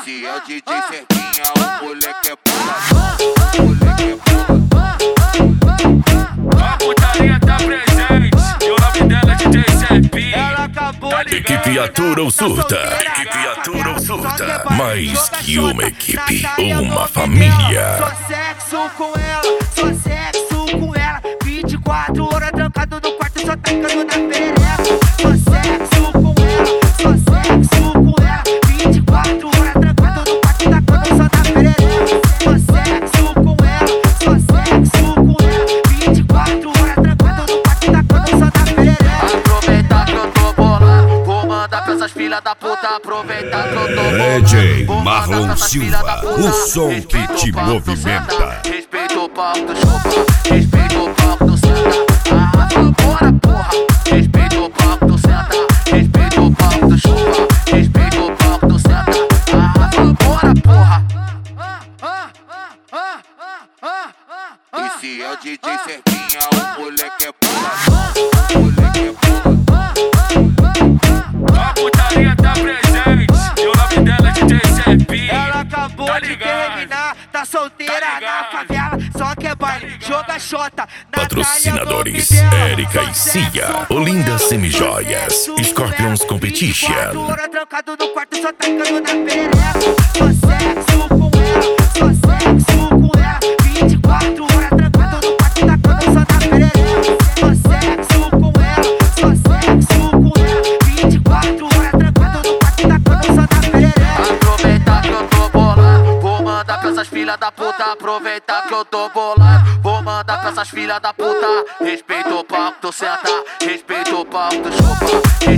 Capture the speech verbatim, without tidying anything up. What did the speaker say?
Esse é o D J Serquinha, o moleque é boladão, o moleque é boladão. A putaria tá presente, e o nome dela é D J Serquinha. Ela acabou tá ligado, equipe Atura ou Surta, equipe Atura ou Surta. Mais que uma equipe, uma família. Só sexo com ela, só sexo com ela. vinte e quatro horas trancado no quarto, só tacando na perereca. Só sexo com ela, só sexo com ela. vinte e quatro horas trancado no quarto, tacando só na perereca. Só sexo com ela, só sexo com ela. vinte e quatro horas trancado no quarto, tacando só na perereca. Aproveitar que eu tô bolado, vou mandar pra essas filhas da puta. Aproveitar que eu tô bolado, D J Marlon Silva, o som que te movimenta. Respeita o palco do chupa, respeita o palco do senta. Arrasa bora, porra. Respeita o palco do senta, respeita o palco do chupa, respeita o palco do senta. Arrasa bora, porra. Esse é o D J Serquinha, o moleque é boladão, o moleque é boladão. A putaria tá presente, e o nome dela é D J Serquinha. Ela acabou tá de terminar, tá solteira tá na favela, só que é baile, joga xota. Patrocinadores Érica e Cia, Olinda Semijoias, Scorpions Competition. Hora trancado no quarto, só tacando na perereca. Só sexo com ela, só sexo com ela. vinte e quatro horas trancado no quarto, tacando só na perereca. Só sexo com ela, só sexo com ela. vinte e quatro horas trancado no quarto, tacando só na perereca. Aproveitar que eu tô bolado, vou mandar pra essas filhas da puta. Aproveitar que eu tô bolado, vou mandar pra essas filhas da puta. Respeita o palco do senta, respeita o palco do chupa.